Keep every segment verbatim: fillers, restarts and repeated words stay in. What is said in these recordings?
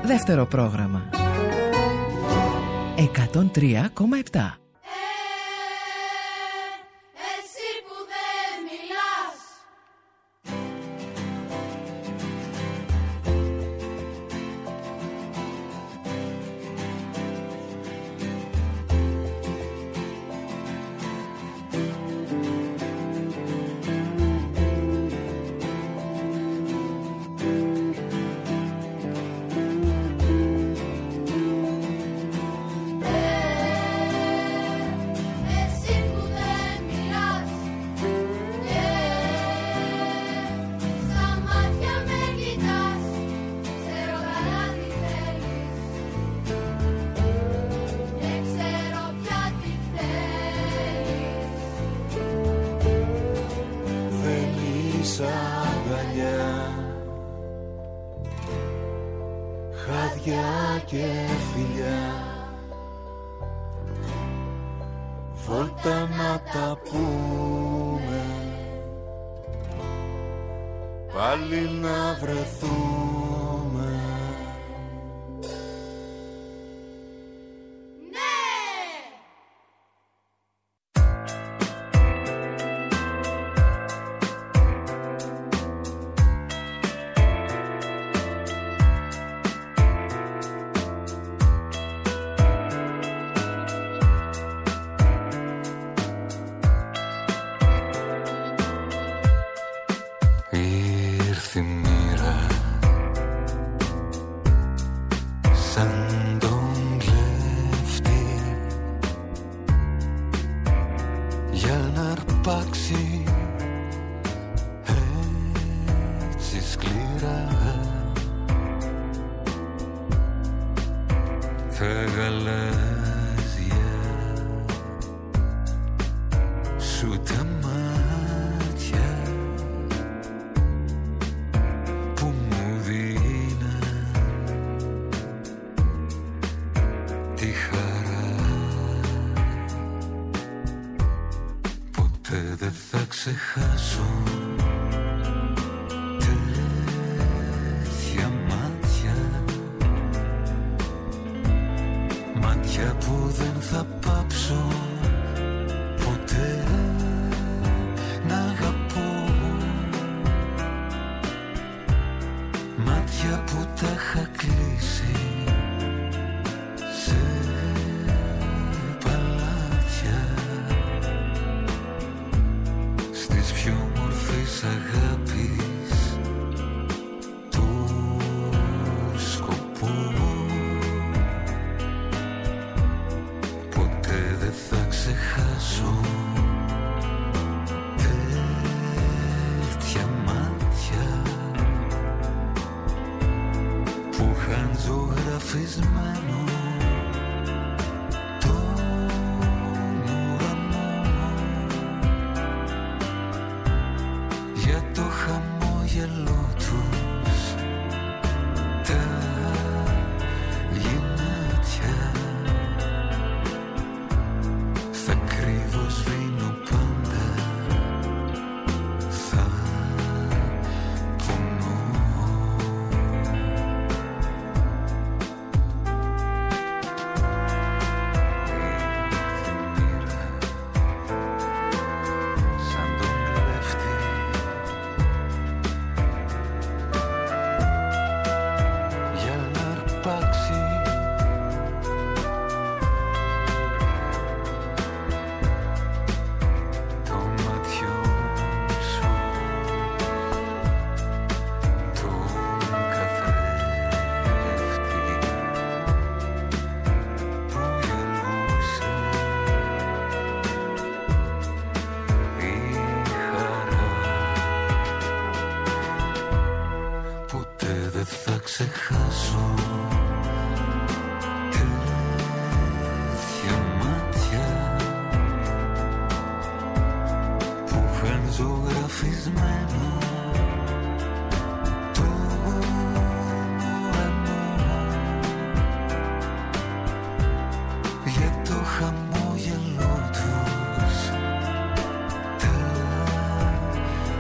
Δεύτερο πρόγραμμα εκατόν τρία κόμμα επτά.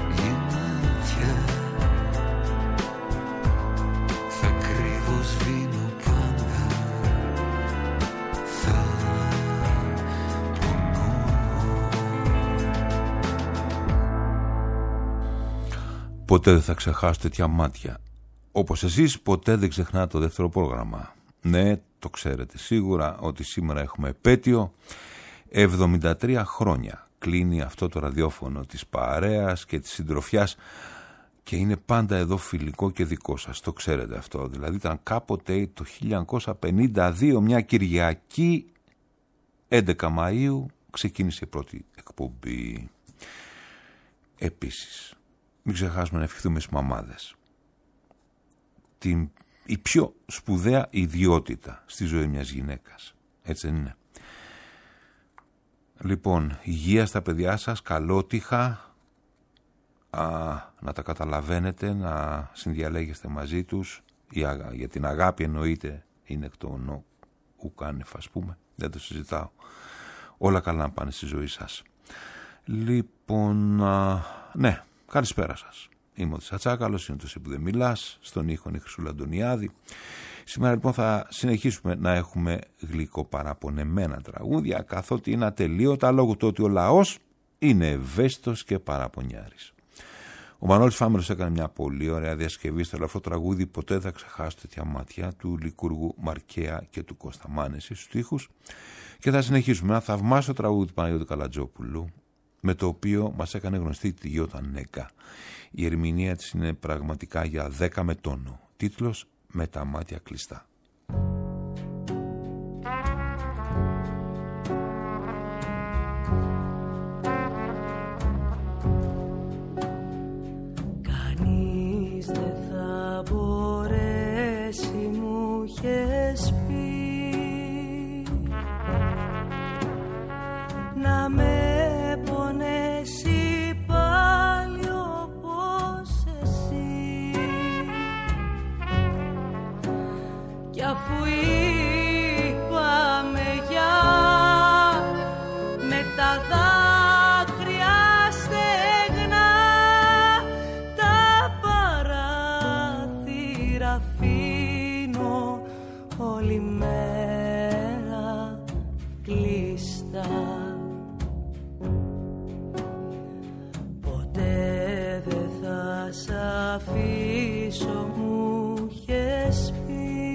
Θα κρύβω σβήνω Ποτέ δεν θα ξεχάσω τέτοια μάτια. Όπως εσείς ποτέ δεν ξεχνάτε το δεύτερο πρόγραμμα. Ναι, το ξέρετε σίγουρα ότι σήμερα έχουμε επέτειο. εβδομήντα τρία χρόνια κλείνει αυτό το ραδιόφωνο της παρέας και της συντροφιάς και είναι πάντα εδώ φιλικό και δικό σας. Το ξέρετε αυτό. Δηλαδή ήταν κάποτε το χίλια εννιακόσια πενήντα δύο, μια Κυριακή, έντεκα Μαΐου, ξεκίνησε η πρώτη εκπομπή. Επίσης, μην ξεχάσουμε να ευχηθούμε στις μαμάδες. Την, η πιο σπουδαία ιδιότητα στη ζωή μιας γυναίκας. Έτσι δεν είναι? Λοιπόν, υγεία στα παιδιά σας, καλότυχα, α, να τα καταλαβαίνετε, να συνδιαλέγεστε μαζί τους, για, για την αγάπη εννοείται, είναι εκ των ουκάνευ, ας πούμε, δεν το συζητάω. Όλα καλά να πάνε στη ζωή σας. Λοιπόν, α, ναι, καλησπέρα σας. Είμαι ο Τσατσάκαλος, είναι το «Σε που δεν μιλάς», στον ήχο η Χρυσούλα Αντωνιάδη. Σήμερα λοιπόν θα συνεχίσουμε να έχουμε γλυκοπαραπονεμένα τραγούδια, καθότι είναι ατελείωτα λόγω του ότι ο λαός είναι ευαίσθητος και παραπονιάρης. Ο Μανώλης Φάμελος έκανε μια πολύ ωραία διασκευή στο ελαφρό τραγούδι «Ποτέ δεν θα ξεχάσω τέτοια μάτια» του Λικούργου Μαρκαία και του Κώστα Μάνεση στους στίχους, και θα συνεχίσουμε ένα θαυμάσιο τραγούδι του Παναγιώτη Καλατζόπουλου, με το οποίο μας έκανε γνωστή τη Γιώτα Νέκα. Η ερμηνεία της είναι πραγματικά για δέκα με τόνο. Τίτλος «Με τα μάτια κλειστά». Κανείς δεν θα μπορέσει, μου είχες πει, να με πονέσει πάλι όπως εσύ. Κι αφού είπαμε για με τα δάκρυα στεγνά, τα παράθυρα αφήνω όλη μέρα κλειστά. Ποτέ δεν θα σ' αφήσω, μου είχες πει,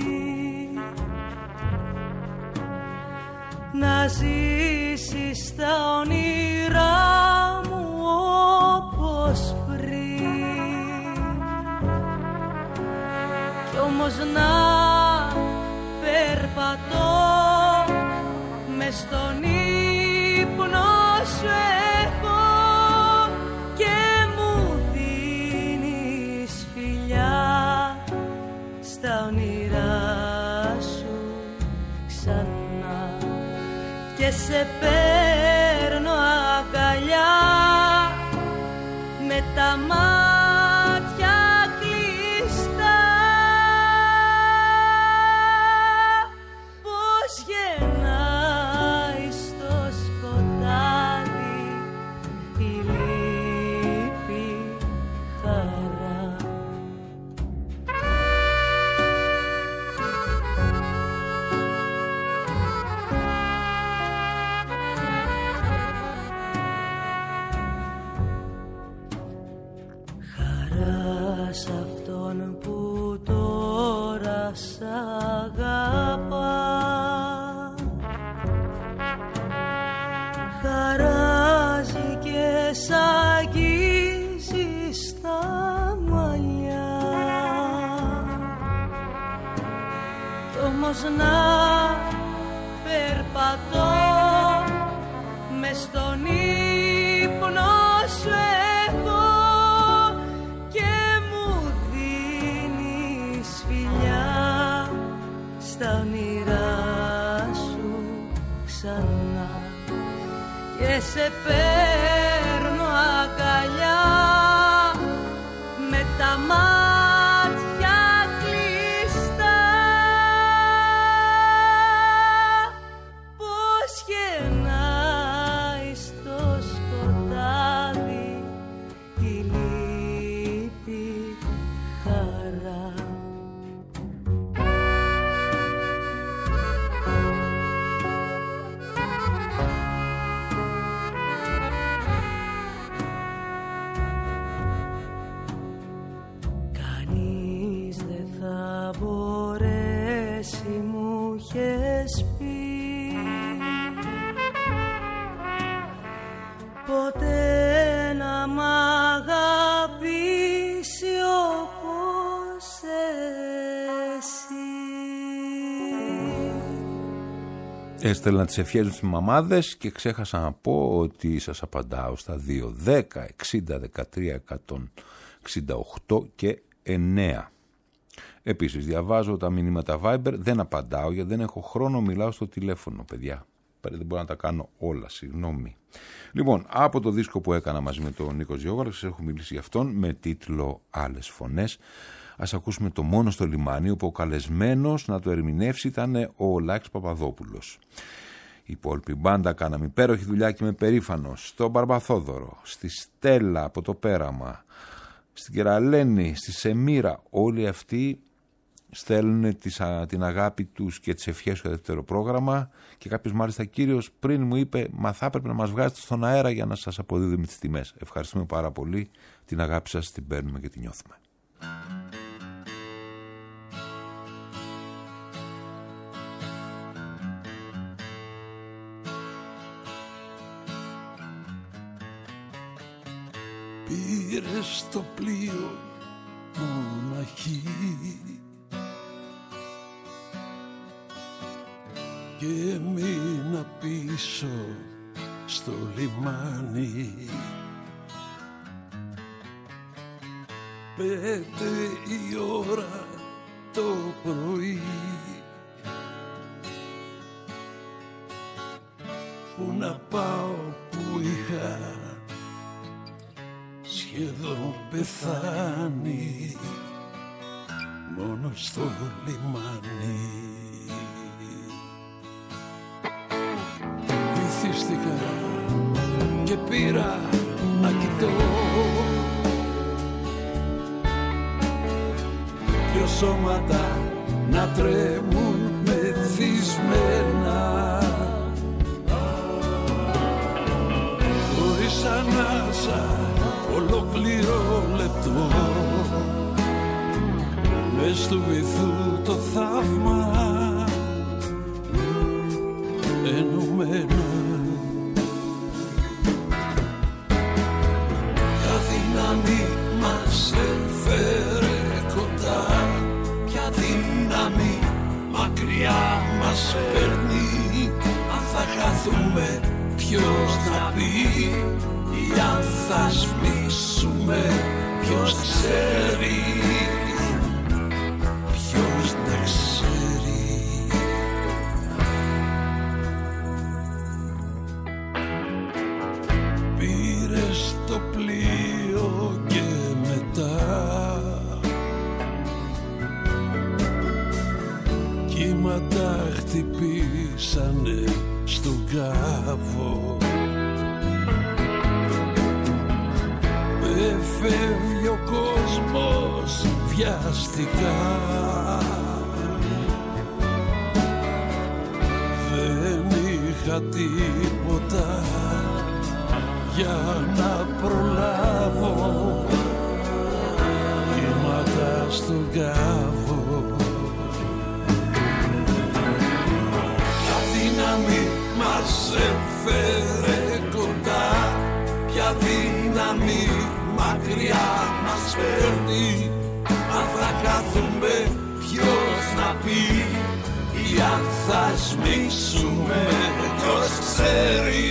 να ζήσεις στα όνειρά μου όπως πριν. Κι όμως να περπατώ μες στον ύπνο σου έχω και μου δίνεις φιλιά στα όνειρά σου ξανά, και σε παίρνω αγκαλιά με τα μάτια κλειστά. Πώς γεννάει στο σκοτάδι η λύπη χαρά. Σ' αυτόν που τώρα σ' αγαπά, χαράζει και σ' αγγίζει στα μαλλιά. Κι όμως να περπατώ μες στον ύπνο σου έχω στα όνειρά σου ξανά, και σε παίρνω αγκαλιά με τα μάτια κλειστά. Πώς γεννάει στο σκοτάδι η λύπη χαρά. θα μπορέσει, μου είχες πει, ποτέ να μ' αγαπήσει όπως εσύ. Έστελνα τις ευχές στις μαμάδες και ξέχασα να πω ότι σας απαντάω στα δύο δέκα εξήντα δεκατρία εκατόν εξήντα οκτώ και εννέα. Επίσης διαβάζω τα μηνύματα Viber, δεν απαντάω γιατί δεν έχω χρόνο, μιλάω στο τηλέφωνο, παιδιά. Δεν μπορώ να τα κάνω όλα, συγγνώμη. Λοιπόν, από το δίσκο που έκανα μαζί με τον Νίκο Ζιόγαλο, σας έχω μιλήσει για αυτόν με τίτλο «Άλλες φωνές». Ας ακούσουμε το «Μόνο στο λιμάνι», όπου ο καλεσμένος να το ερμηνεύσει ήταν ο Λάκης Παπαδόπουλος. Η υπόλοιπη μπάντα κάναμε υπέροχη δουλειά και είμαι περήφανος. Στον Μπαρμπαθόδωρο, στη Στέλλα από το Πέραμα, στην Κεραλένη, στη Σεμίρα, όλοι αυτοί στέλνουν την αγάπη τους και τις ευχές στο δεύτερο πρόγραμμα και κάποιος μάλιστα κύριος πριν μου είπε «Μα θα έπρεπε να μας βγάζετε στον αέρα για να σας αποδίδουμε τις τιμές». Ευχαριστούμε πάρα πολύ, την αγάπη σας την παίρνουμε και την νιώθουμε. Πήρες το πλοίο μοναχή και μείνα πίσω στο λιμάνι. Πέντε η ώρα το πρωί, που να πάω που είχα σχεδόν πεθάνει, μόνο στο λιμάνι. Βυθίστηκα και πήρα να κοιτώ δυο σώματα να τρέμουν μεθυσμένα, χωρίς ανάσα ολόκληρο λεπτό, μες του βυθού το θαύμα ενωμένα. Ποια δύναμη μας έφερε κοντά, ποια δύναμη μακριά μας παίρνει, αν θα χαθούμε ποιος να πει, ή αν θα σμίξουμε ποιος ξέρει, ποιος τα ξέρει. Πήρες το πλοίο και μετά κύματα χτυπήσανε στον κάβο. Φεύγει ο κόσμος βιαστικά, δεν είχα τίποτα για να προλάβω, κύματα στον κάβο. Ποια δύναμη μας έφερε κοντά, ποια δύναμη μακριά μας παίρνει, αν θα κάθουμε ποιος να πει, ή αν θα σμίξουμε ποιος ξέρει.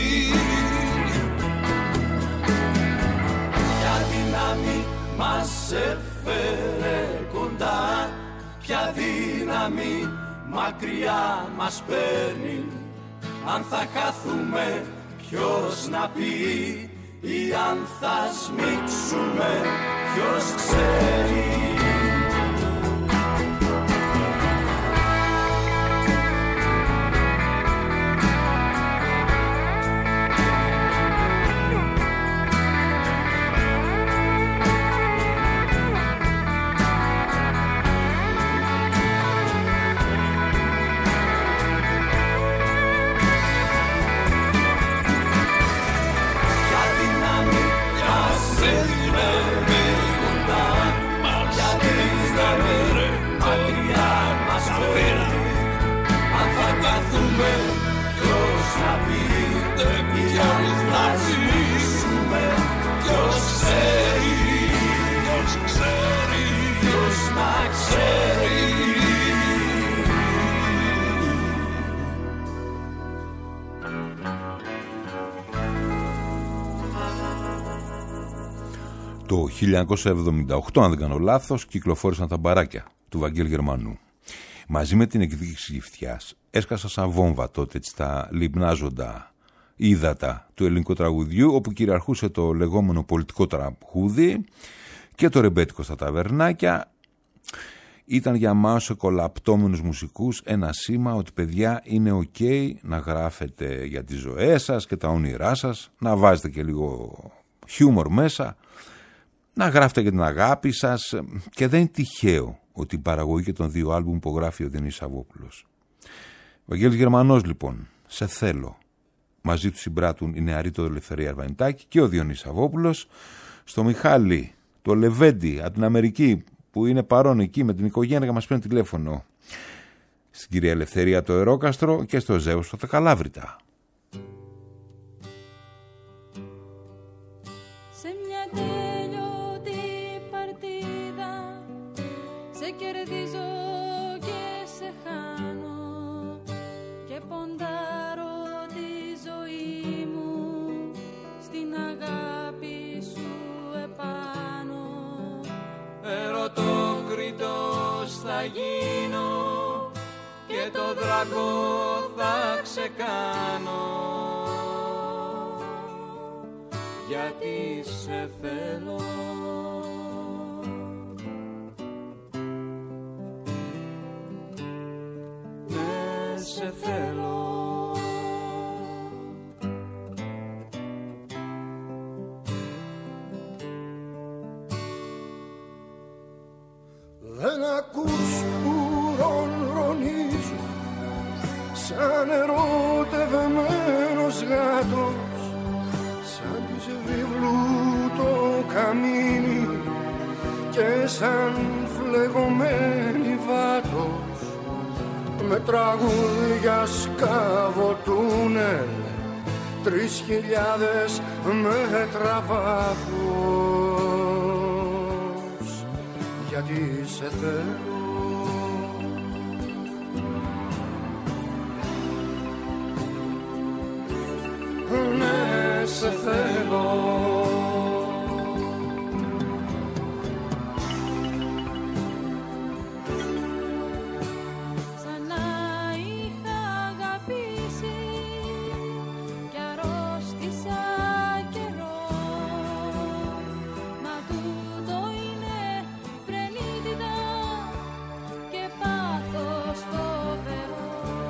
Ποια δύναμη μας έφερε κοντά, ποια δύναμη μακριά μας παίρνει, αν θα χάθουμε ποιος να πει, ή αν θα σμίξουμε ποιος ξέρει. Το χίλια εννιακόσια εβδομήντα οκτώ, αν δεν κάνω λάθος, κυκλοφόρησαν τα μπαράκια του Βαγγέλη Γερμανού. Μαζί με την εκδίκηση γυφτιάς έσκασα σαν βόμβα τότε στα λιμνάζοντα ύδατα του ελληνικού τραγουδιού, όπου κυριαρχούσε το λεγόμενο πολιτικό τραγούδι και το ρεμπέτικο στα ταβερνάκια. Ήταν για μας κολαπτώμενους μουσικούς ένα σήμα ότι, παιδιά, είναι ok να γράφετε για τις ζωές σας και τα όνειρά σας, να βάζετε και λίγο χιούμορ μέσα, να γράφετε για την αγάπη σας, και δεν είναι τυχαίο ότι η παραγωγή και των δύο άλμπουμ υπογράφει ο Διονύσης Σαββόπουλος. Βαγγέλης Γερμανός, λοιπόν, Σε θέλω. Μαζί του συμπράττουν η νεαρή το Ελευθερία Αρβανιτάκη και ο Διονύσης Σαββόπουλος. Στο Μιχάλη, το Λεβέντη από την Αμερική, που είναι παρόν εκεί με την οικογένεια και μας παίρνει τηλέφωνο, στην κυρία Ελευθερία το Ερόκαστρο και στο Ζεύος το Καλάβρητα. Σε μια τέλειωτη παρτίδα σε κερδίζω και σε χάνω και ποντάρω τη ζωή μου στην αγάπη σου επάνω. Ερωτόκριτος θα γίνω και το δράκο θα ξεκάνω, γιατί σε θέλω. Ναι, σε θέλω. Δεν ακούς που ρονρονίζω σαν ερωτευμένος γάτος, σαν της βιβλού το καμίνι και σαν φλεγωμένη βάτος, με τραγούδια σκαβοτούνε τρεις χιλιάδες μέτρα βάθος, γιατί σε θέλω. Ναι, σε θέλω. Σαν να είχα αγαπήσει κι αρρώστησα καιρό, μα τούτο είναι φρενίτιδα και πάθος φοβερό.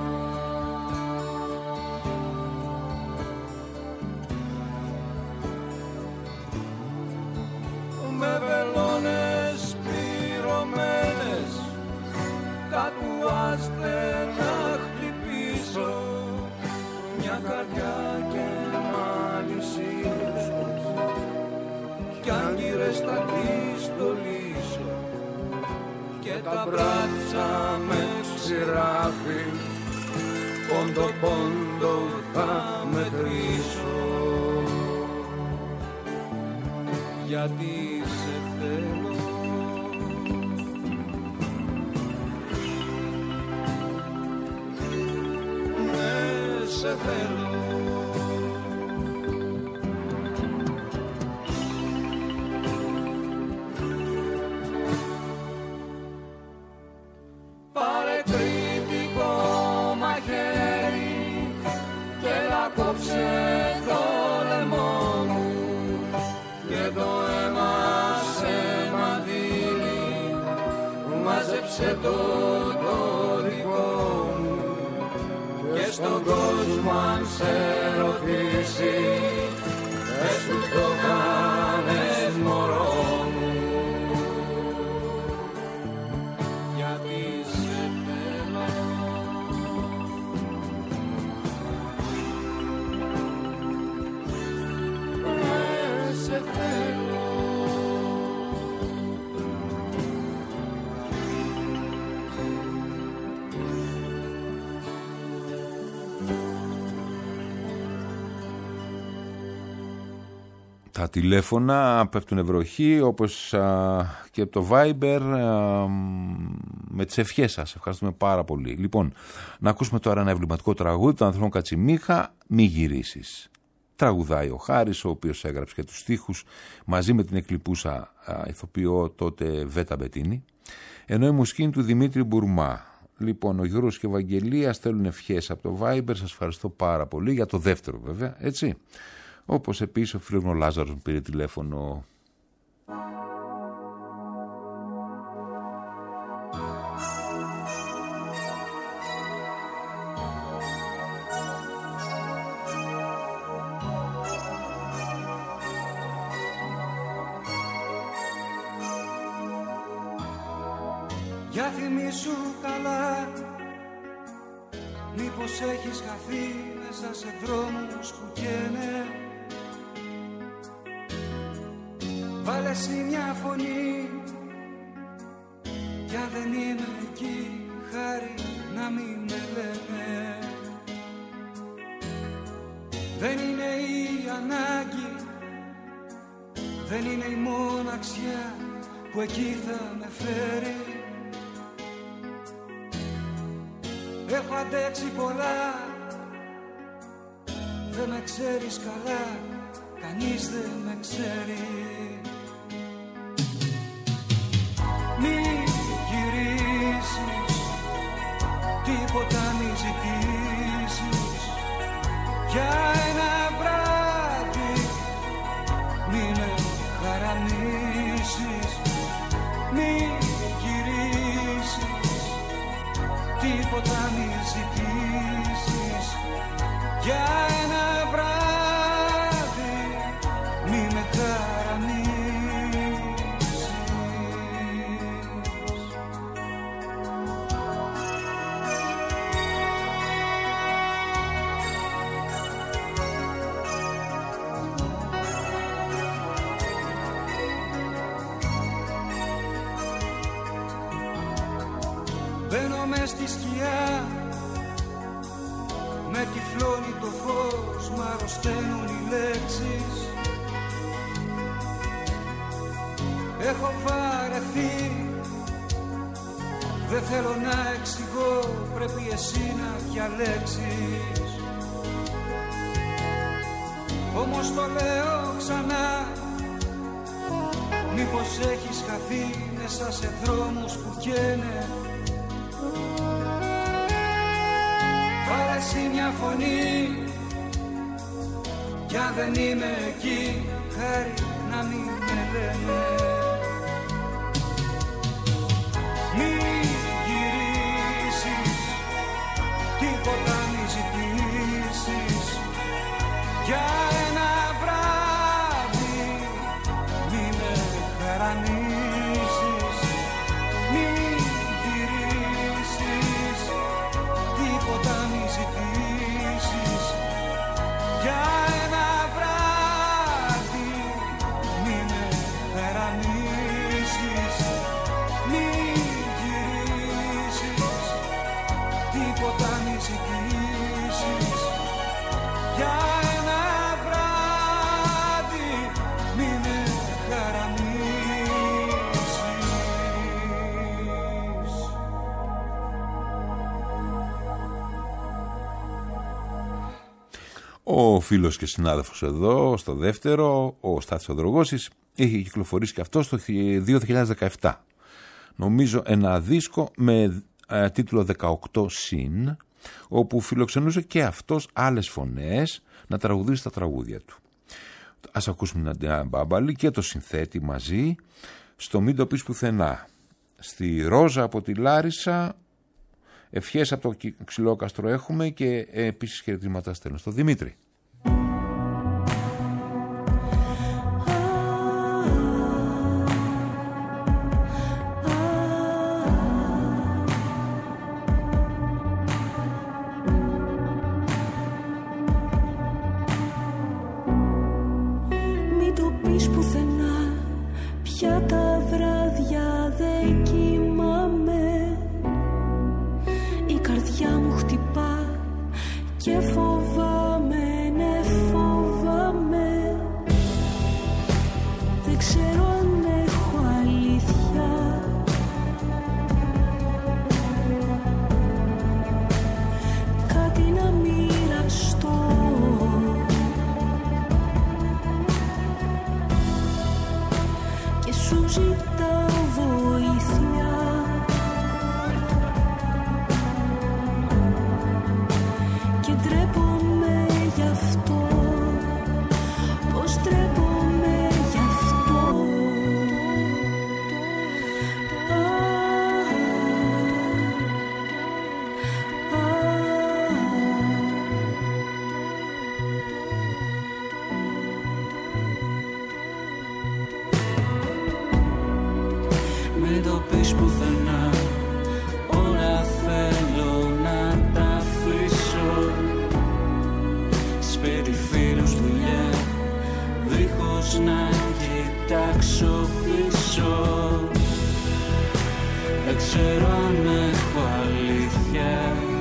Με βελόνες πληρωμένες, τατουάζ δεν θα χτυπήσω, μια καρδιά και μάλισίες κι άγκυρες θα κλειστολίσω και τα μπράτσα με ξηράφι πόντο πόντο θα μετρήσω, γιατί σε θέλω. Ναι, σε θέλω. Πάρε κριτικό μαχαίρι και έλα κόψε το λαιμό μου και το αίμα σε μαντήλι, μάζεψε το το δικό μου και στον κόσμο αν σε ρωτήσει πες του το κάνες μωρό μου, γιατί σε θέλω. Ναι, σε θέλω. Τα τηλέφωνα πέφτουν βροχή, όπως α, και το Viber, α, με τις ευχές σας. Ευχαριστούμε πάρα πολύ. Λοιπόν, να ακούσουμε τώρα ένα εμβληματικό τραγούδι του ανθρώπου Κατσιμίχα, «Μη γυρίσεις». Τραγουδάει ο Χάρης, ο οποίος έγραψε και τους στίχους, μαζί με την εκλειπούσα α, ηθοποιό τότε Βέτα Μπετίνη, ενώ η μουσική είναι του Δημήτρη Μπουρμά. Λοιπόν, ο Γιώργος και η Ευαγγελία στέλνουν ευχές από το Viber. Σας ευχαριστώ πάρα πολύ για το δεύτερο βέβαια, έτσι. Όπως επίσης ο φίλος μου ο Λάζαρος μου πήρε τηλέφωνο. Για θυμήσου καλά, μήπως έχεις χαθεί μέσα σε δρόμους που καίνε. Βάλε εσύ μια φωνή, κι αν δεν είμαι εκεί, χάρη να μην με λένε. Δεν είναι η ανάγκη, δεν είναι η μοναξιά που εκεί θα με φέρει. Έχω αντέξει πολλά, δεν με ξέρεις καλά, κανείς δεν με ξέρει. Μη γυρίσεις, τίποτα μη ζητήσεις, για ένα βράδυ μη με χαραμίσεις. Μη γυρίσεις, τίποτα μη ζητήσεις, για ένα βράδυ μη με χαραμίσεις. Μπαίνω μες στη σκιά, με τυφλώνει το φως, μ' αρρωσταίνουν οι λέξεις. Έχω βαρεθεί, δεν θέλω να εξηγώ, πρέπει εσύ να διαλέξεις. Όμως το λέω ξανά, μήπως έχεις χαθεί μέσα σε δρόμους που καίνε. Βάλε εσύ μια φωνή, κι αν δεν είμαι εκεί, χάρη να μην με λένε. Μη γυρίσεις, τίποτα μη ζητήσεις, για ένα βράδυ μη με χαρανίσεις. Μη γυρίσεις, τίποτα μη ζητήσεις, για ένα βράδυ μη με χαρανίσεις. Μη γυρίσεις, τίποτα μη ζητήσεις, για ένα βράδυ μη με χαρανίσεις. Ο φίλος και συνάδελφος εδώ, στο δεύτερο, ο Στάθης ο Δρογώσης, έχει κυκλοφορήσει και αυτό το δύο χιλιάδες δεκαεπτά. Νομίζω ένα δίσκο με ε, τίτλο δεκαοκτώ συν, όπου φιλοξενούσε και αυτός άλλες φωνές να τραγουδήσει τα τραγούδια του. Ας ακούσουμε την Αντέα Μπάμπαλη και το συνθέτη μαζί στο Μην το πεις πουθενά. Στη Ρόζα από τη Λάρισα, ευχές από το Ξυλόκαστρο έχουμε και ε, επίσης χαιρετήματα στέλνω στο Δημήτρη. Μην το πεις πουθενά, πια τα βράδια δεν κοιμάμαι. Η καρδιά μου χτυπά και φοβάμαι ξέρω αν έχω αλήθεια.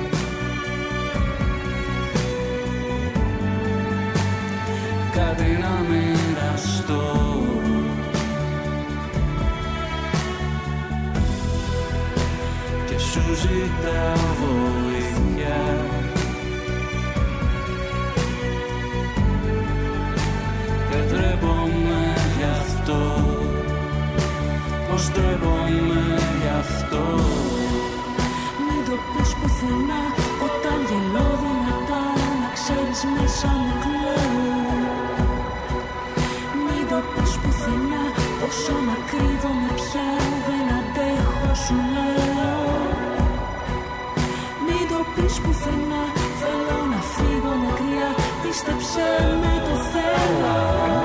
Κάτι να μοιραστώ. Και σου ζητάω βοήθεια. Και ντρέπομαι γι' αυτό. Πως ντρέπομαι γι' αυτό. Μην το πεις πουθενά όταν γελώ δυνατά, να ξέρεις μέσα μου κλαίω. Μην το πεις πουθενά πόσο να κρύβομαι πια, δεν αντέχω σου λέω. Μην το πεις πουθενά, θέλω να φύγω μακριά, πίστεψε με το θέλω.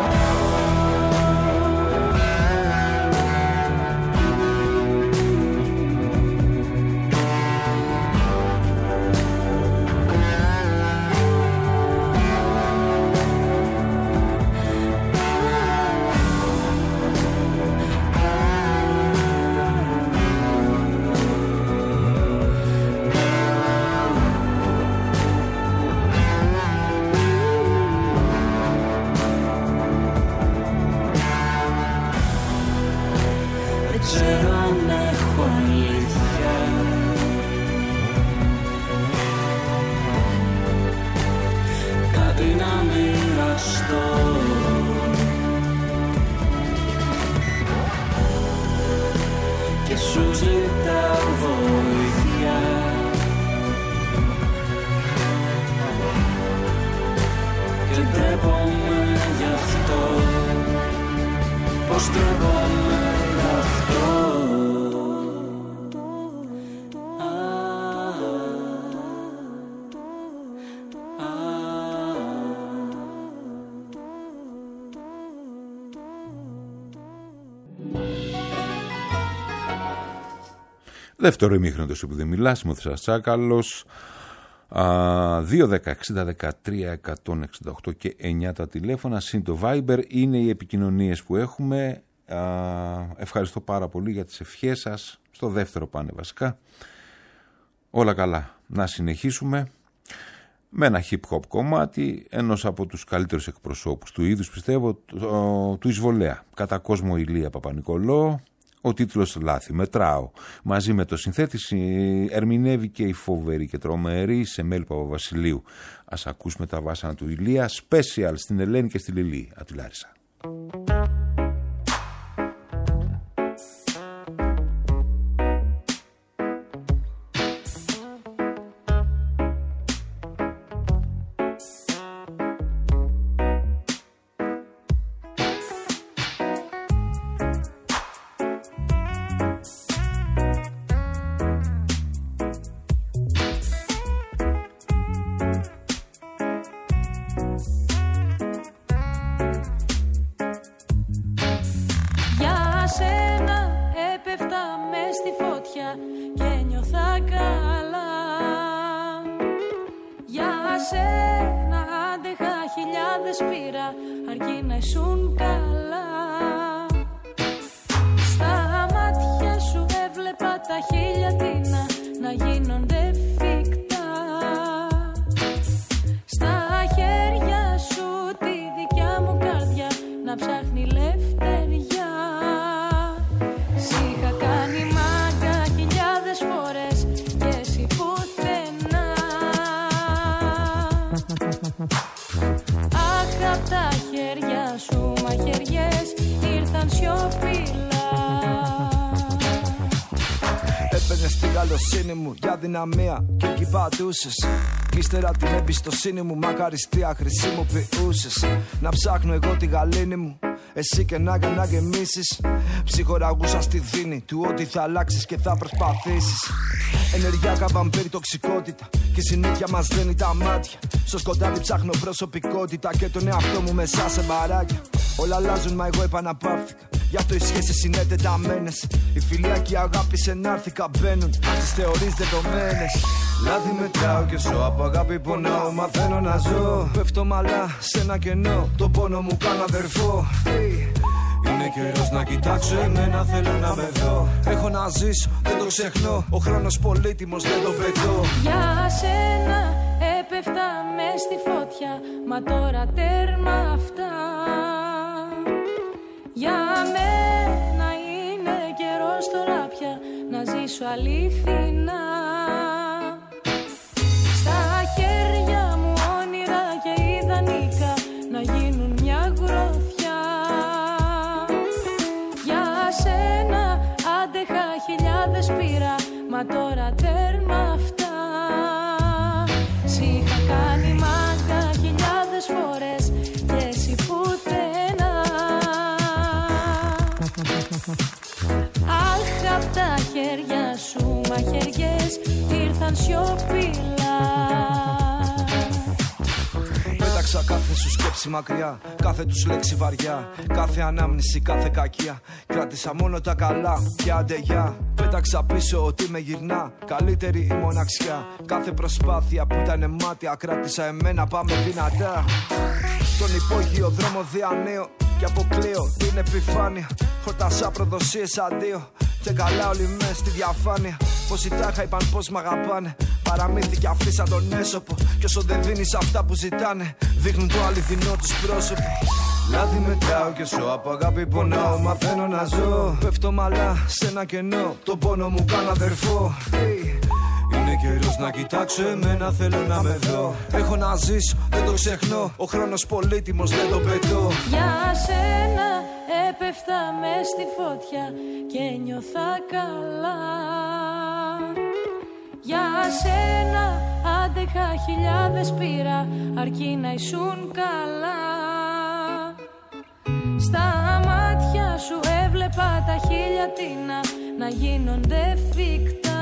Δεύτερο ημίχρονο του που δεν μιλάς, είμαι ο Θεσσαλονίκης Τσάκαλος. δύο δέκα εξήντα δεκατρία εκατόν εξήντα οκτώ και εννιά τα τηλέφωνα, συν το Viber είναι οι επικοινωνίες που έχουμε. Α, ευχαριστώ πάρα πολύ για τις ευχές σας. Στο δεύτερο πάνε βασικά. Όλα καλά. Να συνεχίσουμε με ένα hip hop κομμάτι ενός από τους καλύτερους εκπροσώπους του είδους, πιστεύω, του Εισβολέα, κατά κόσμο Ηλία Παπα-Νικολό. Ο τίτλος «Λάθη μετράω». Μαζί με το συνθέτη ερμηνεύει και η φοβερή και τρομερή Σεμέλη Παπαβασιλείου. Ας ακούσουμε τα βάσανα του Ηλία, special στην Ελένη και στη Λιλή από τη Λάρισα. Δυναμία και εκεί πατούσες. Ύστερα την εμπιστοσύνη μου μακαριστία χρησιμοποιούσες. Να ψάχνω εγώ τη γαλήνη μου, εσύ και να και να γεμίσεις. Ψυχοραγούσα στη δίνη του ότι θα αλλάξεις και θα προσπαθήσεις. Ενεργειακά καβαμπέρι τοξικότητα και η συνήθεια μας δένει τα μάτια. Στο σκοτάδι ψάχνω προσωπικότητα και τον εαυτό μου μέσα σε μπαράκια. Όλα αλλάζουν μα εγώ επαναπαύθηκα. Γι' αυτό οι σχέσεις είναι τεταμένες. Η φιλία και η αγάπη σε να'ρθηκα μπαίνουν. Τις θεωρείς δεδομένες. Λάθη μετράω και ζω. Από αγάπη πονάω, μαθαίνω να ζω. Πέφτω μαλά σε ένα κενό. Το πόνο μου κάνω αδερφό. Hey. Είναι Είναι καιρός να κοιτάξω εμένα, θέλω να με δω. Έχω να ζήσω, δεν το ξεχνώ. Ο χρόνος πολύτιμος, δεν το πετώ. Για σένα έπεφτα μες στη φωτιά, μα τώρα τέρμα αυτά. Για μένα είναι καιρός τώρα πια να ζήσω αλήθινα. Στα χέρια μου όνειρα και ιδανικά να γίνουν μια γροθιά. Για σένα άντεχα χιλιάδες πήρα, μα τώρα τέρμα αυτά. Σ' είχα κάνει μάγκα χιλιάδες φορές και εσύ πουθενά. Αχ, απ' τα χέρια σου μαχαιριές ήρθαν σιωπηλά. Πέταξα κάθε σου σκέψη μακριά, κάθε τους λέξη βαριά, κάθε ανάμνηση, κάθε κακία. Κράτησα μόνο τα καλά και αντεγιά. Πέταξα πίσω ότι με γυρνά, καλύτερη η μοναξιά. Κάθε προσπάθεια που ήταν μάτια κράτησα εμένα, πάμε δυνατά. Τον υπόγειο δρόμο διανέω και αποκλείω την επιφάνεια. Χορτάσα προδοσίες αντίο και καλά όλοι μες στη διαφάνεια. Πόσοι τάχα είπαν πως μ' αγαπάνε, παραμύθι κι αυτοί σαν τον έσωπο. Κι όσο δεν δίνεις αυτά που ζητάνε, δείχνουν το αληθινό τους πρόσωπο. Λάδι μετράω και σου από αγάπη πονάω, μαθαίνω να ζω. Πέφτω μαλά σε ένα κενό, το πόνο μου κάνω αδερφό. Hey. Είναι καιρός να κοιτάξω εμένα, θέλω να με δω. Έχω να ζήσω, δεν το ξεχνώ. Ο χρόνος πολύτιμος, δεν το πετώ. Για σένα έπεφτα μες στη φωτιά και νιώθα καλά. Για σένα άντεχα χιλιάδες πήρα, αρκεί να ήσουν καλά. Στα μάτια σου έβλεπα τα χίλια τίνα να γίνονται φυκτά.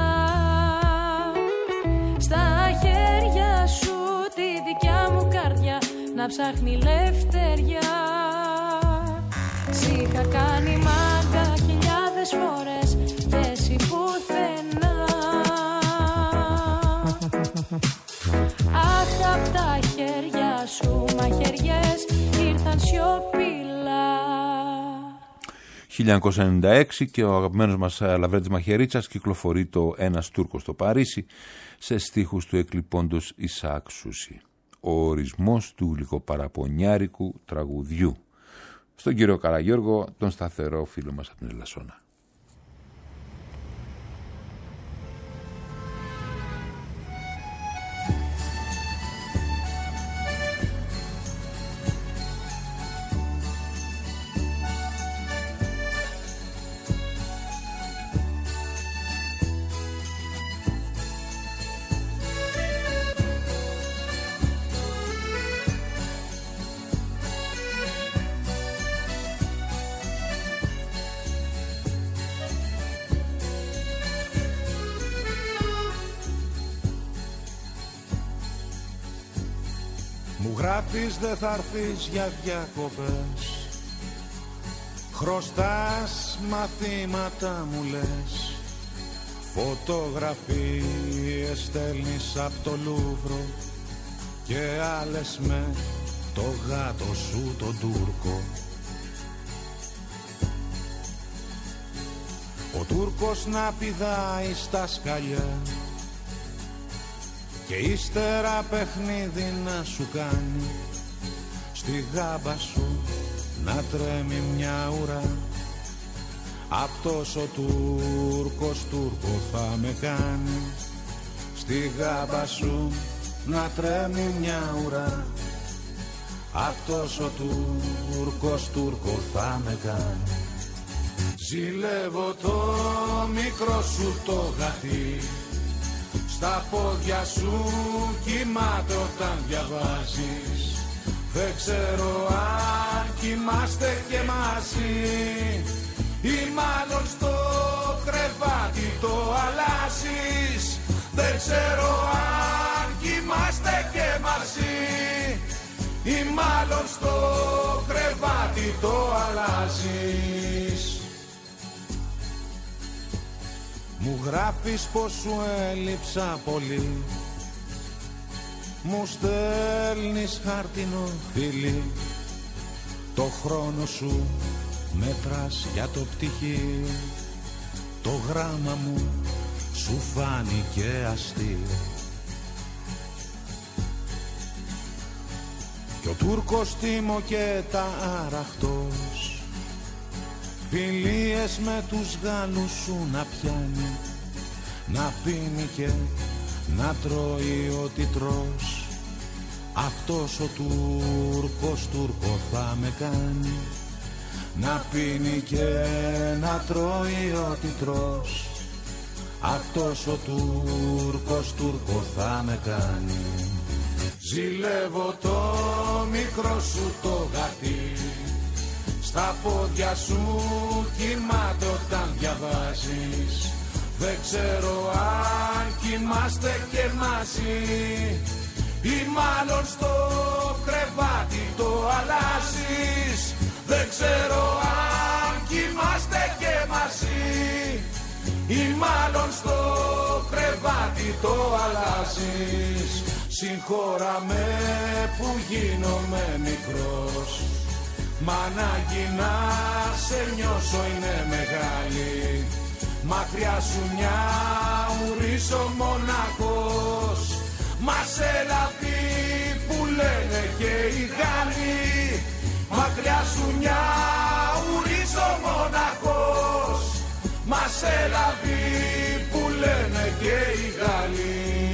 Στα χέρια σου τη δικιά μου καρδιά να ψάχνει λευτεριά. Σ' είχα κάνει μάγκα χιλιάδες φορές και εσύ πουθενά. Αχ, απ' τα χέρια σου μαχαιριές ήρθαν σιωπηλά. χίλια εννιακόσια ενενήντα έξι και ο αγαπημένος μας Λαβρέντης Μαχαιρίτσας κυκλοφορεί το «Ένας Τούρκος στο Παρίσι» σε στίχους του εκλειπώντος Ισαάκ Σούση. Ο ορισμός του γλυκοπαραπονιάρικου τραγουδιού. Στον κύριο Καραγιώργο, τον σταθερό φίλο μας από την Ελασσόνα. Γράφεις δε θα έρθεις για διακοπές, χρωστάς μαθήματα μου λες, φωτογραφίες στέλνεις απ' το Λούβρο και άλλες με το γάτο σου τον Τούρκο. Ο Τούρκος να πηδάει στα σκαλιά και ύστερα παιχνίδι να σου κάνει, στη γάμπα σου να τρέμει μια ουρά. Αυτός ο Τούρκος Τούρκο θα με κάνει, στη γάμπα σου να τρέμει μια ουρά. Αυτός ο Τούρκος Τούρκο θα με κάνει. Ζηλεύω το μικρό σου το γατί, στα πόδια σου κοιμάται όταν διαβάζεις. Δεν ξέρω αν κοιμάστε και μαζί ή μάλλον στο κρεβάτι το αλλάζεις. Δεν ξέρω αν κοιμάστε και μαζί ή μάλλον στο κρεβάτι το αλλάζεις. Μου γράφεις πως σου έλειψα πολύ, μου στέλνεις χάρτινο φιλί, το χρόνο σου μέτρας για το πτυχίο, το γράμμα μου σου φάνηκε αστείο. Κι ο Τούρκος τίμω και τα αραχτός, φιλίες με τους Γάλλους σου να πιάνει, να πίνει και να τρώει ό,τι τρως. Αυτός ο Τούρκος Τούρκο θα με κάνει, να πίνει και να τρώει ό,τι τρως. Αυτός ο Τούρκος Τούρκο θα με κάνει. Ζηλεύω το μικρό σου το γατί, στα πόδια σου κοιμάται όταν διαβάζεις. Δεν ξέρω αν κοιμάστε και μαζί, ή μάλλον στο κρεβάτι το αλλάζεις. Δεν ξέρω αν κοιμάστε και μαζί, ή μάλλον στο κρεβάτι το αλλάζεις. Συγχώρα με που γίνομαι μικρός, μα ανάγκη να σε νιώσω είναι μεγάλη. Μακριά σου μια ουρίσω μοναχός, μα σε λαβή που λένε και οι Γάλλοι. Μακριά σου μια ουρίσω μοναχός, μα σε λαβή που λένε και οι Γάλλοι.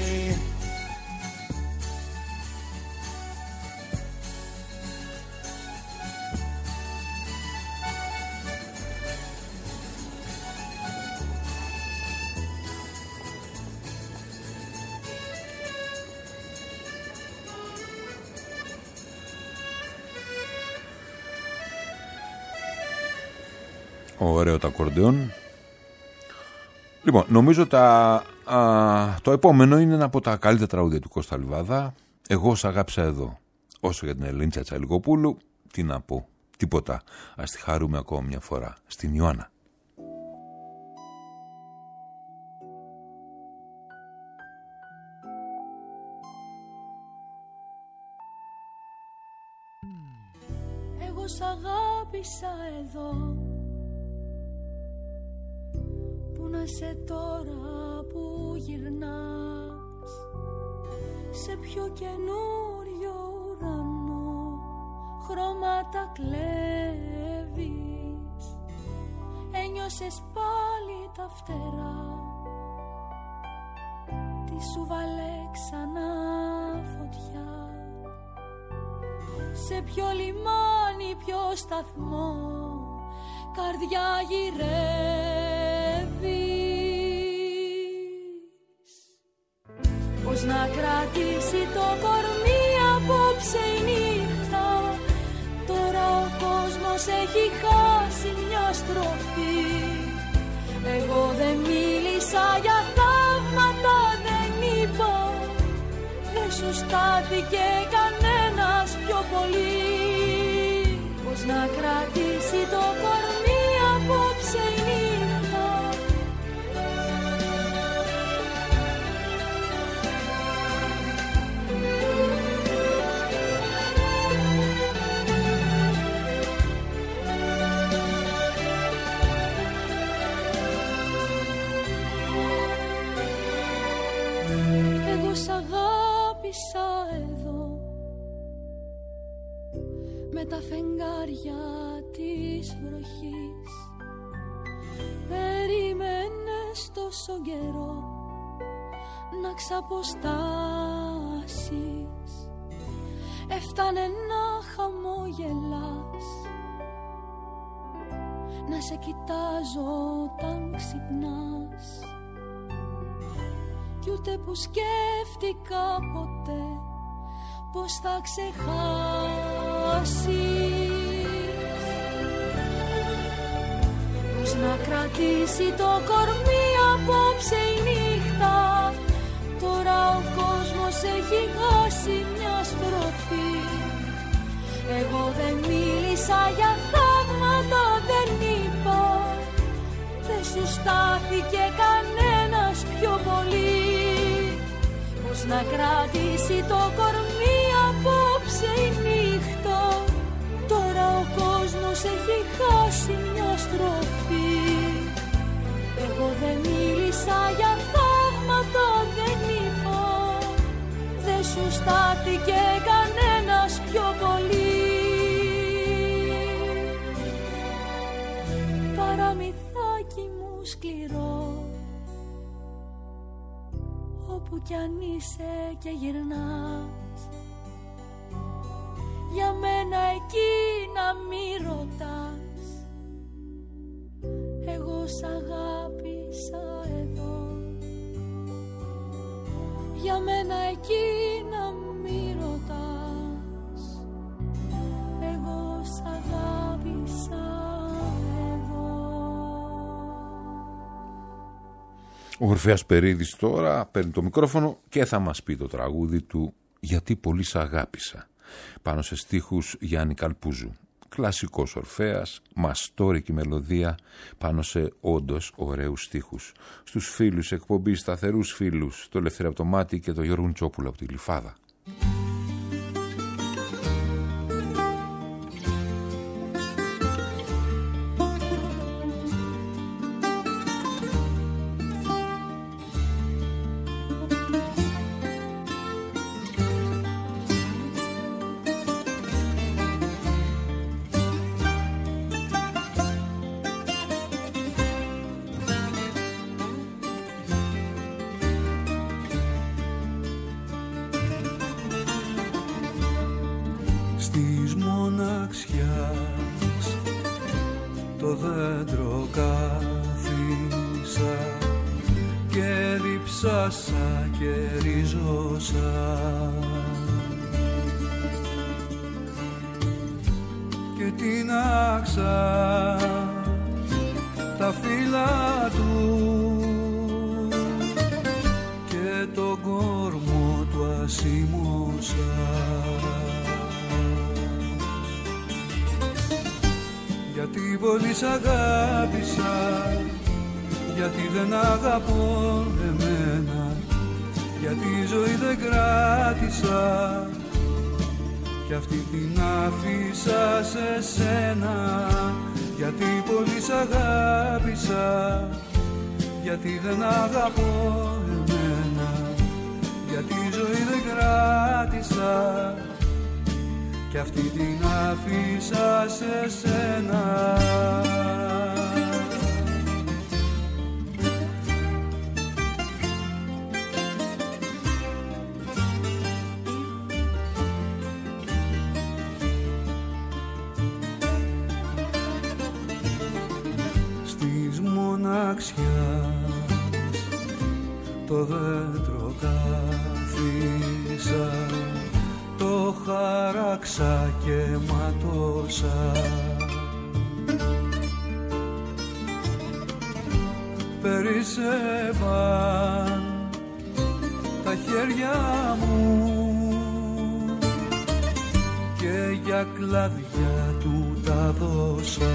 Ωραίο το ακορντεόν. Λοιπόν, νομίζω τα, α, το επόμενο είναι ένα από τα καλύτερα τραγούδια του Κώστα Λιβάδα. Εγώ σ' αγάπησα εδώ. Όσο για την Ελένη Τσαλικοπούλου, τι να πω, τίποτα. Ας τη χαρούμε ακόμα μια φορά. Στην Ιωάννα. Εγώ σ' αγάπησα εδώ. Πού να σε τώρα που γυρνάς, σε πιο καινούριο ουρανό χρώματα κλέβεις. Ένιωσες πάλι τα φτερά, τι σου βάλε ξανά φωτιά. Σε ποιο λιμάνι, ποιο σταθμό καρδιά γυρεύεις. Πώς να κρατήσει το κορμί απόψε η νύχτα, τώρα ο κόσμος έχει χάσει μια στροφή. Εγώ δεν μίλησα για θαύματα, δεν είπα, δεν σου στάθηκε κανένας πιο πολύ. Πώς να κρατήσει το κορμί απόψε η νύχτα. Εγώ σ' αγάπησα εδώ, με τα φεγγάρια της βροχής. Περίμενες τόσο καιρό να ξαποστάσεις. Έφτανε να χαμογελάς, να σε κοιτάζω όταν ξυπνάς. Κι ούτε που σκέφτηκα ποτέ πώς θα ξεχάσεις. Πώς να κρατήσει το κορμί απόψε η νύχτα, τώρα ο κόσμος έχει χάσει μια στροφή. Εγώ δεν μίλησα για θαύματα, δεν είπα, δεν σου στάθηκε κανένας πιο πολύ. Πώς να κρατήσει το κορμί απόψε η νύχτα, τώρα ο κόσμος έχει χάσει μια στροφή. Εγώ δεν μίλησα για θαύματα, δεν είπα. Δεν σου στάθηκε κανένας πιο πολύ. Παραμυθάκι μου σκληρό, όπου κι αν είσαι και γυρνάς, για μένα εκεί να μη ρωτάς. Εγώ σ' αγάπησα εδώ, για μένα εκεί να μη ρωτάς. Εγώ σ' αγάπησα εδώ. Ο Ορφέας Περίδης τώρα παίρνει το μικρόφωνο και θα μας πει το τραγούδι του «Γιατί πολύ σ' αγάπησα», πάνω σε στίχους Γιάννη Καλπούζου. Κλασικός Ορφέας, μαστόρικη μελωδία πάνω σε όντως ωραίους στίχους. Στους φίλους εκπομπής, σταθερούς φίλους, το Ελευθερία από το Μάτι και το Γιώργο Τσόπουλο από τη Γλυφάδα. Το δέντρο κάθισα και διψάσα και ριζώσα και τίναξα τα φύλλα του και τον κόρμο του ασήμωσα. Γιατί πολύ σ' αγάπησα, γιατί δεν αγαπώ εμένα, γιατί η ζωή δεν κράτησα κι αυτή την άφησα σε σένα. Γιατί πολύ σ' αγάπησα, γιατί δεν αγαπώ εμένα, γιατί η ζωή δεν κράτησα κι αυτή την άφησα σε σένα. Στις μοναξιάς το δέντρο κάθισα, το χαράξα και ματώσα. Περισσεύαν τα χέρια μου και για κλαδιά του τα δώσα.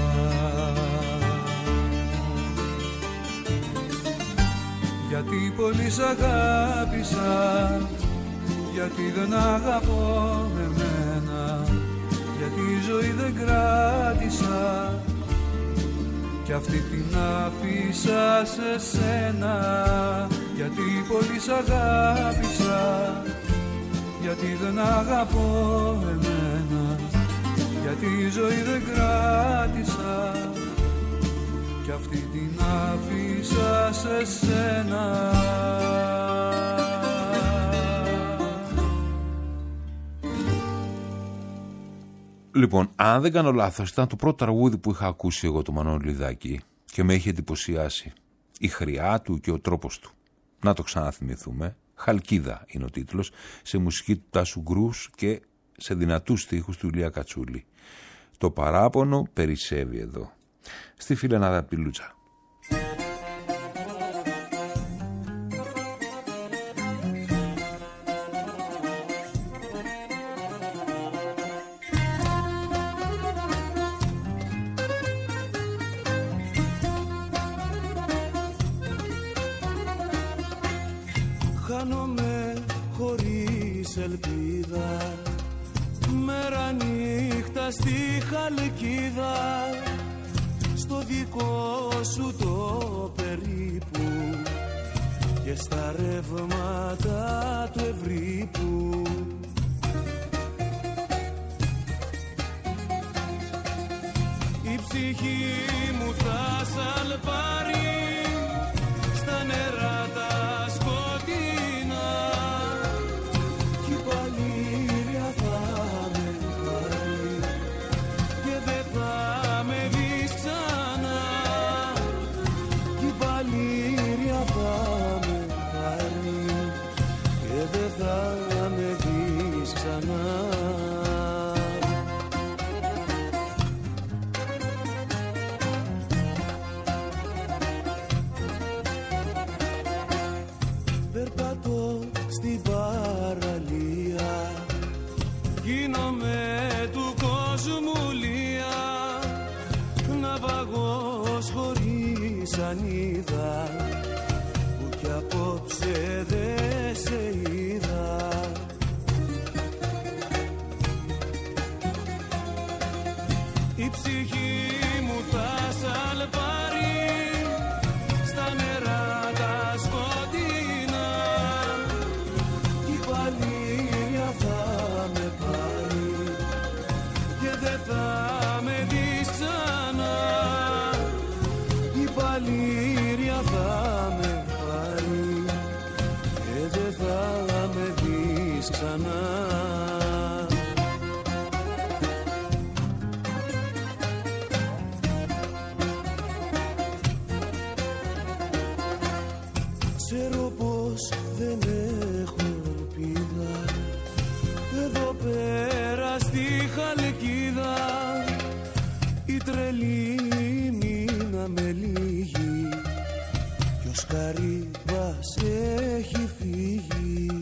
Γιατί πολύ σ' αγάπησα, γιατί δεν αγαπώ εμένα, γιατί η ζωή δεν κράτησα κι αυτή την άφησα σε σένα. Γιατί πολύ σ' αγάπησα, γιατί δεν αγαπώ εμένα, γιατί η ζωή δεν κράτησα κι αυτή την άφησα σε σένα. Λοιπόν, αν δεν κάνω λάθος, ήταν το πρώτο τραγούδι που είχα ακούσει εγώ το Μανώλη Λιδάκη και με είχε εντυπωσιάσει. Η χρειά του και ο τρόπος του. Να το ξαναθυμηθούμε. Χαλκίδα είναι ο τίτλος, σε μουσική του Τάσου Γκρούς και σε δυνατούς στίχους του Ηλία Κατσούλη. Το παράπονο περισσεύει εδώ. Στη Φιλενάδα Πιλούτσα. Χάνομαι χωρίς ελπίδα, μέρα νύχτα στη Χαλκίδα. δικό σου το περίπου και στα ρεύματα του Ευρύπου. Η ψυχή μου θα σαλπάρει στα νερά τα σκοτεινά κι η παλήρια θα με πάρει και δεν θα με δεις ξανά. Κι η παλήρια θα με πάρει και δεν θα με δεις ξανά. Περπατώ στην παραλία, γίνομαι του κόσμου λία, ναυαγός χωρίς ανίδα που κι απόψε δε σε είδα. Η ψυχή μου θα σαλπάρει στα νερά τα σκοτεινά κι η παλήρια θα με πάρει και δεν θα με δεις ξανά. Η παλήρια θα με πάρει και δεν θα με δεις ξανά. Ξέρω πως δεν έχω ελπίδα εδώ πέρα στη Χαλκίδα. Η τρελή μείναμε λίγοι κι ο Σκαρίβας έχει φύγει.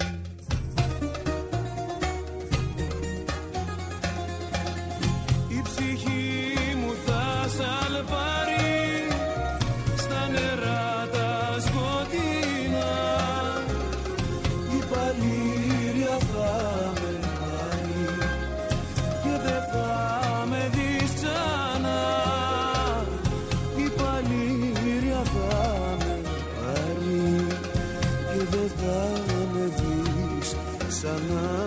Η ψυχή μου θα σαλπάρει στα νερά τα σκοτεινά. Η παλήρια θα με πάρει και δεν θα με δεις ξανά. Η παλήρια θα με πάρει και δεν θα με δεις ξανά.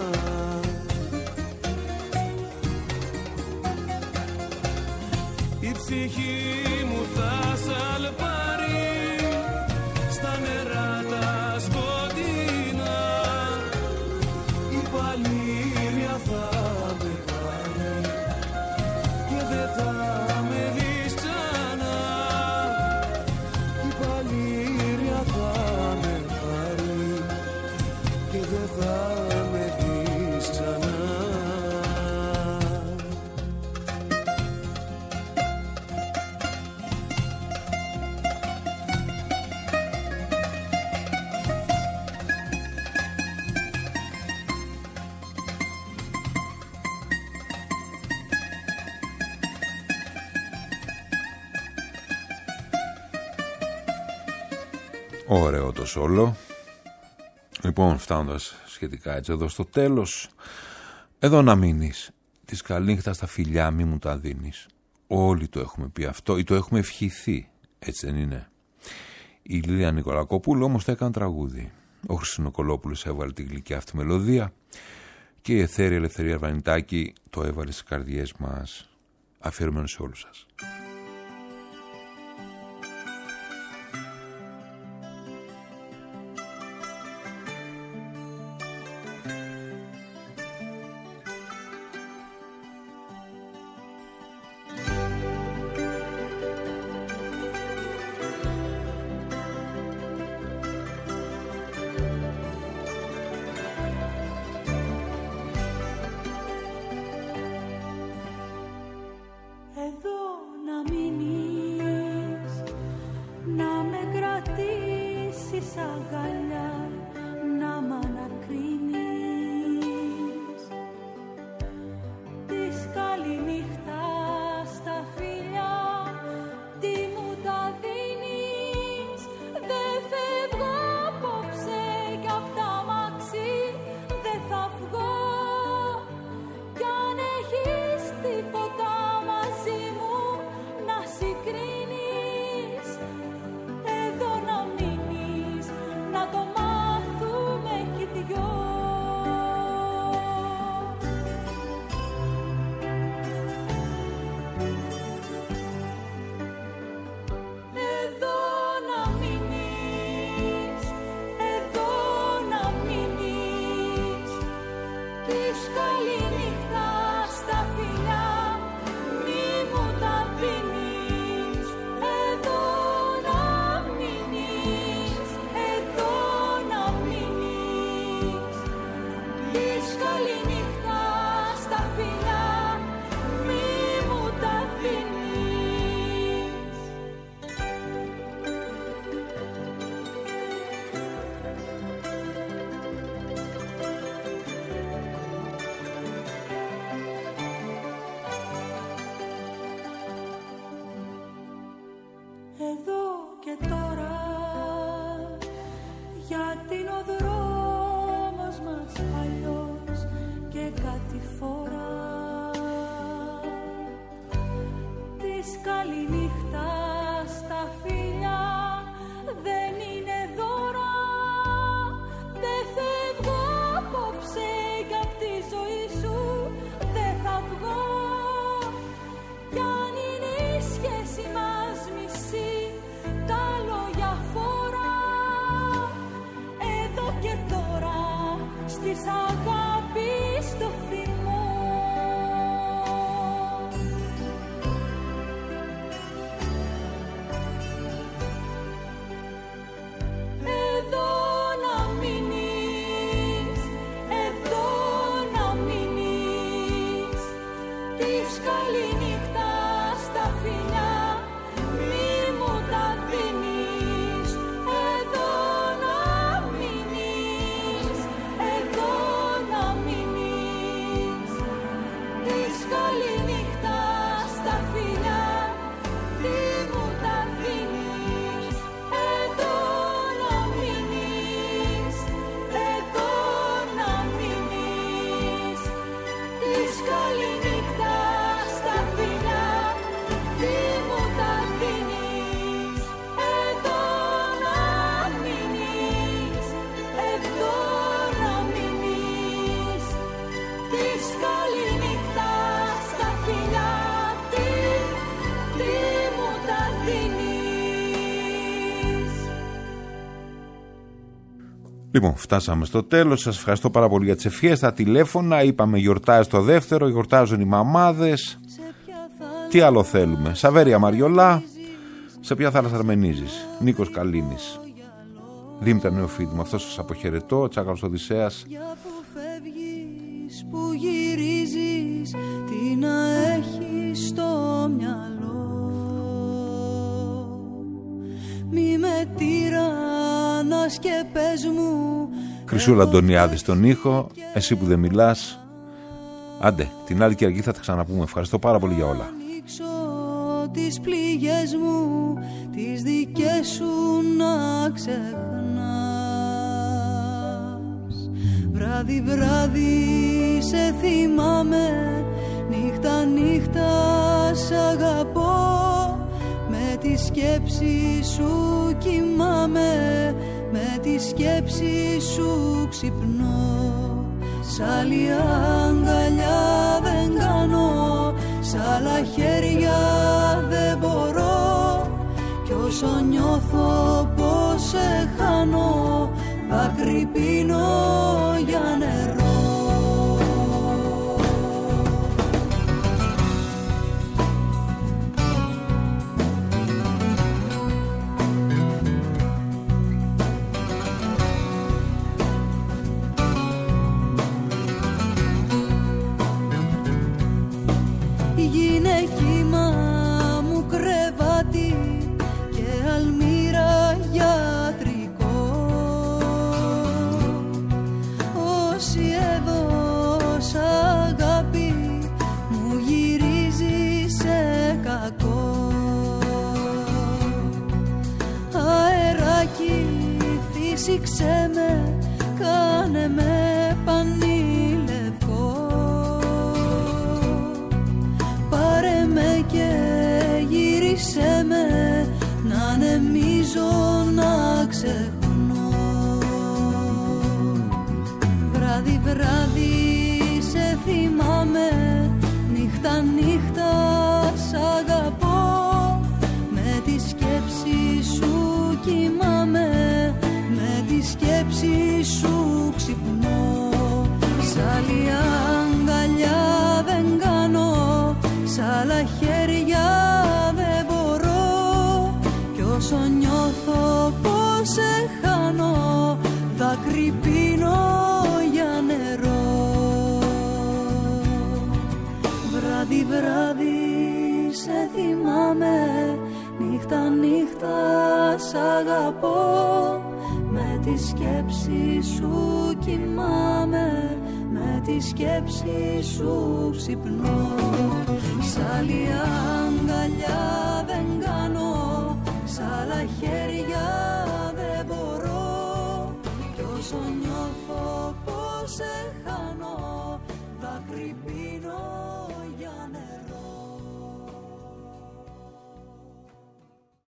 Η ψυχή μου θα σαλπάρει στα νερά τα σκοτεινά. Η παλήρια θα με πάρει και δεν θα με δεις ξανά. Η παλήρια θα με πάρει και δεν θα με δεις ξανά. Ωραίο το σόλο. Λοιπόν, φτάνοντας σχετικά έτσι εδώ στο τέλος, εδώ να μείνεις. Της καλήνυχτας στα φιλιά μη μου τα δίνεις. Όλοι το έχουμε πει αυτό ή το έχουμε ευχηθεί, έτσι δεν είναι? Η Λίλια Νικολακοπούλου όμως το έκανε τραγούδι. Ο Χρυσινοκολόπουλος έβαλε τη γλυκιά αυτή μελωδία και η αιθέρη Ελευθερία Βανιτάκη το έβαλε στις καρδιές μας, αφιερωμένο σε όλους σας. Τίποτα μαζί μου να συγκρίνει. είναι ο δρόμος μας αλλιώς και κάτι φορά. Της καληνύχτα στα φιλιά δεν είναι δώρα. Δεν φεύγω απόψε κι απ' τη ζωή σου δεν θα βγω. Κι αν είναι η σχέση μας μισή, τα λόγια φορά. Εδώ και τώρα στις αγάπης το θυμό. Εδώ να μείνεις, εδώ να μείνεις. Της καληνύχτα στα φιλιά μη μου τα δίνεις. Εδώ να μείνεις, εδώ να μείνεις. Της καληνύχτα στα φιλιά τι μου τα δίνεις. Εδώ να μείνεις, εδώ να μείνεις. Της καληνύχτα στα φιλιά τι μου τα δίνεις. Εδώ να μείνεις, εδώ να μείνεις. Της καληνύχτα στα φιλιά τι, τι μου τα δίνεις. Λοιπόν, φτάσαμε στο τέλος. Σας ευχαριστώ πάρα πολύ για τις ευχές, τα τηλέφωνα. Είπαμε γιορτάζει το δεύτερο, γιορτάζουν οι μαμάδες. Τι άλλο θέλουμε? Σαβέρια Μαριολά, σε ποια θάλασσα αρμενίζεις? Νίκος Καλίνης. Δήμητρα Νεοφύτη, με αυτό σας αποχαιρετώ. Τσάκαλος Οδυσσέας. Για που φεύγεις, που γυρίζεις, τι να έχεις στο μυαλό. Μη με τυραννάς και πες μου. Χρυσούλα Αντωνιάδη στον ήχο. Εσύ που δεν μιλάς. Άντε, την άλλη Κυριακή θα τα ξαναπούμε. Ευχαριστώ πάρα πολύ για όλα. Ανοίξω τις πληγές μου, τις δικές σου να ξεχνάς. Βράδυ βράδυ σε θυμάμαι, νύχτα νύχτα σ' αγαπώ. Με τη σκέψη σου κοιμάμαι, με τη σκέψη σου ξυπνώ. Σ' άλλη αγκαλιά δεν κάνω, σ' άλλα χέρια δεν μπορώ. Κι όσο νιώθω πως σε χάνω, δάκρυ πίνω για νερό. Γυναίκιμα μου κρεβάτι και αλμύρα γιατρικό. Όσοι έδωσα αγάπη μου γυρίζει σε κακό. Αεράκι φύσηξε με, κάνε με πανηλευκό. Πάρε με και γύρισε με, να ανεμίζω να ξεχνώ. Βράδυ βράδυ σε θυμάμαι, νύχτα νύχτα σ' αγαπώ. Με τη σκέψη σου κοιμάμαι, με τη σκέψη σου ξυπνώ. Σ' άλλη αγκαλιά δεν κάνω, σ' άλλα χέρια δεν μπορώ. Κι όσο νιώθω πως σε χάνω, δάκρυ πίνω για νερό. Βράδυ βράδυ σε θυμάμαι, νύχτα νύχτα σ' αγαπώ. Με τη σκέψη σου κοιμάμαι, με τη σκέψη σου ξυπνώ. Σ' άλλη αγκαλιά δεν κάνω, σ' άλλα χέρια δεν μπορώ. Κι Όσο νιώθω πως σε χάνω